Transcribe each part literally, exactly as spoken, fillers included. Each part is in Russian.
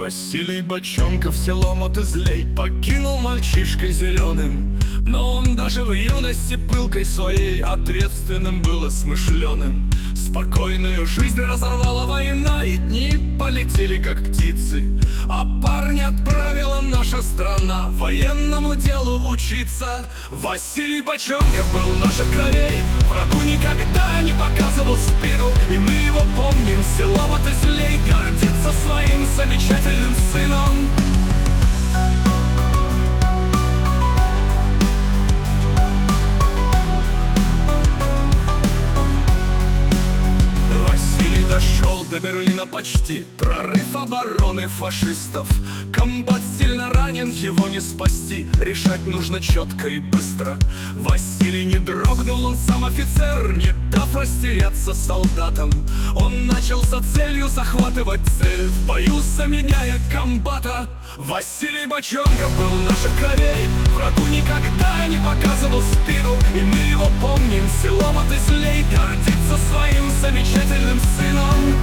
Василий Бочонков село Мотызлей покинул мальчишкой зеленым, но он даже в юности пылкой своей ответственным был и смышленым. Спокойную жизнь разорвала война, и дни полетели как птицы, а парня отправила наша страна военному делу учиться. Василий Бочонков был наш кровей, врагу никогда не показывал спину, и мы его помним. Село Мотызлей гордится своим замечательным сыном. Василий дошел до Берлина почти, прорыв обороны фашистов. Комбат сильно ранен, его не спасти, решать нужно четко и быстро. Василий не дрогнул, он сам офицер, не дав растеряться солдатам. Он начал со целью захватывать цель, в бою заменяя комбата. Василий Бочонков был наш кровей, врагу никогда не показывал спину, и мы его помним. Село Мотызлей гордится своим замечательным сыном.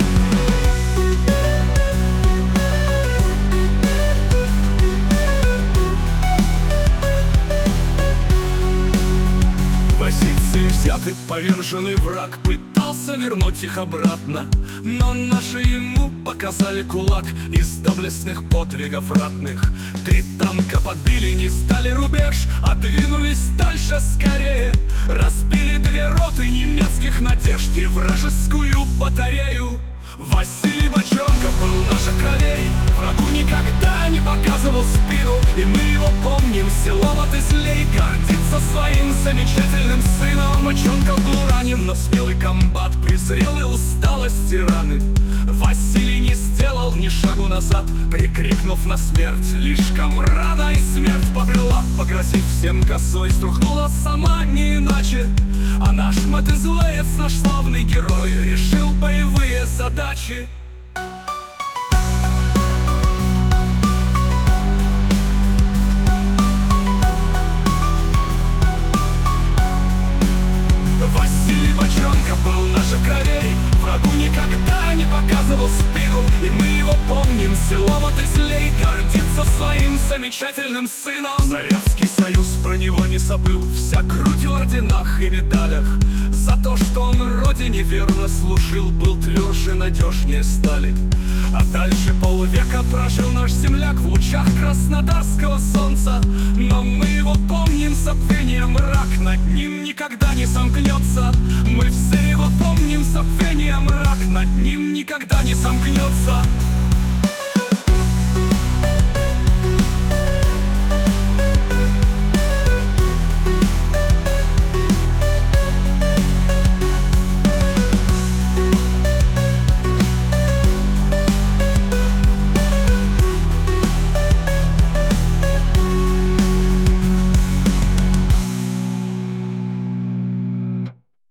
Позиции взяты, поверженный враг пытался вернуть их обратно, но наши ему показали кулак из доблестных подвигов ратных. Три танка подбили, не сдали рубеж, а двинулись дальше скорее. Разбили две роты немецких надежд и вражескую батарею. Василий Бочонков был наш кровей, врагу никогда не показывал спину, и мы его помним. Село Мотызлей гордится своим замечательным сыном. Бочонков был ранен, но смелый комбат презрел и усталость и раны. Василий не сделал ни шагу назад, прикрикнув на смерть лишь камрада, и смерть побрела, погрозив всем косой, струхнула сама не иначе. А наш мотызлеец, наш славный герой, решил боевые задачи. Василий Бочонков был наш кровей, врагу никогда не показывал спину, и мы его помним. Село Мотызлей гордится своим замечательным сыном. Зарядский союз про него не забыл, вся грудь в орденах и медалях. За то, что он родине верно служил, был тверже, надежнее стали. А дальше полвека прожил наш земляк в лучах краснодарского солнца. Но мы его помним, забвение мрак над ним никогда не сомкнется. Мы все его помним, забвение мрак над ним никогда не сомкнется.